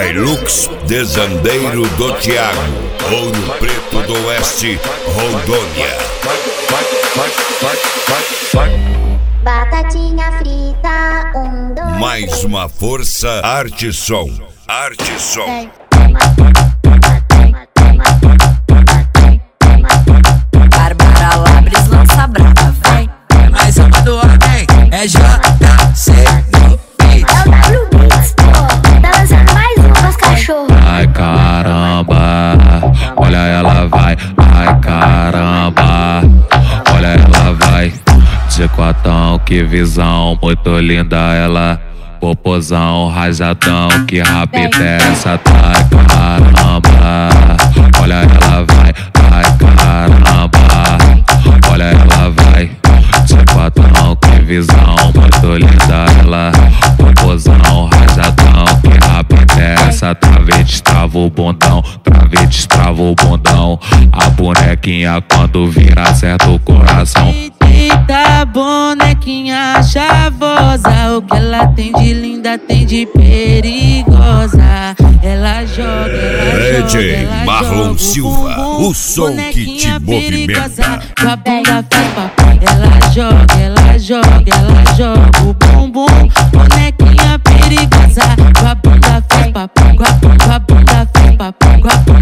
Hilux Desandeiro do Thiago, Ouro Preto do Oeste, Rondônia. Batatinha frita, 1, 2. Mais uma força, Arte Som. Arte Som. Bárbara Labres lança brava, vem. É mais uma do homem, é JC no beat. É o W Beats, pô. Tá lançando mais um pros cachorros. Ai caramba, olha ela vai. Ai caramba, olha ela vai. De quatão, que visão, muito linda ela. Popozão, rajadão, que rápida é essa? Ai caramba, olha ela vai. Ai caramba, olha ela vai. De quatão, que visão, muito linda ela. Popozão, rajadão, que rápida é essa? Trave, destrava o bundão, trave, destrava o bundão. A bonequinha quando vira acerta o coração. Eita, bonequinha chavosa, o que ela tem de linda, tem de perigosa. Ela joga, ela DJ joga, ela Marlon joga Silva, bumbum. o som que te Bonequinha movimenta. perigosa, com a bunda faz papai. Ela joga, ela joga, ela joga o bumbum. Bonequinha perigosa, com a bunda faz papai, com a bunda faz papai, com a bunda